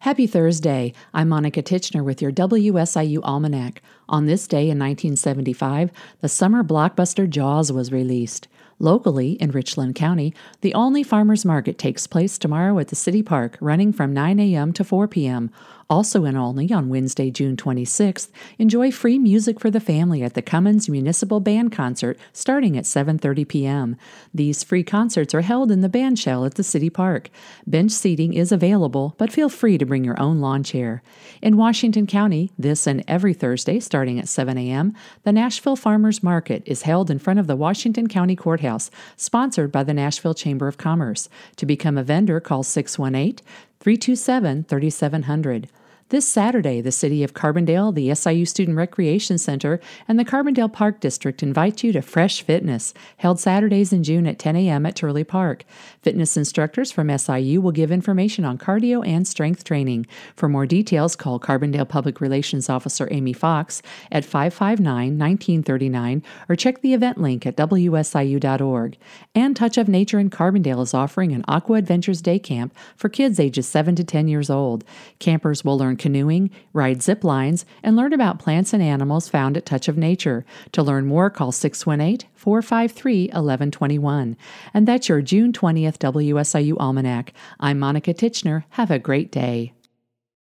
Happy Thursday. I'm Monica Titchener with your WSIU Almanac. On this day in 1975, the summer blockbuster Jaws was released. Locally, in Richland County, the Olney Farmers Market takes place tomorrow at the City Park, running from 9 a.m. to 4 p.m. Also in Olney, on Wednesday, June 26th, enjoy free music for the family at the Cummins Municipal Band Concert starting at 7:30 p.m. These free concerts are held in the band shell at the City Park. Bench seating is available, but feel free to bring your own lawn chair. In Washington County, this and every Thursday starting at 7 a.m., the Nashville Farmers Market is held in front of the Washington County Courthouse, sponsored by the Nashville Chamber of Commerce. To become a vendor, call 618-327-3700. This Saturday, the City of Carbondale, the SIU Student Recreation Center, and the Carbondale Park District invite you to Fresh Fitness, held Saturdays in June at 10 a.m. at Turley Park. Fitness instructors from SIU will give information on cardio and strength training. For more details, call Carbondale Public Relations Officer Amy Fox at 559-1939 or check the event link at wsiu.org. And Touch of Nature in Carbondale is offering an Aqua Adventures Day Camp for kids ages 7 to 10 years old. Campers will learn canoeing, ride zip lines, and learn about plants and animals found at Touch of Nature. To learn more, call 618-453-1121. And that's your June 20th WSIU Almanac. I'm Monica Titchener. Have a great day.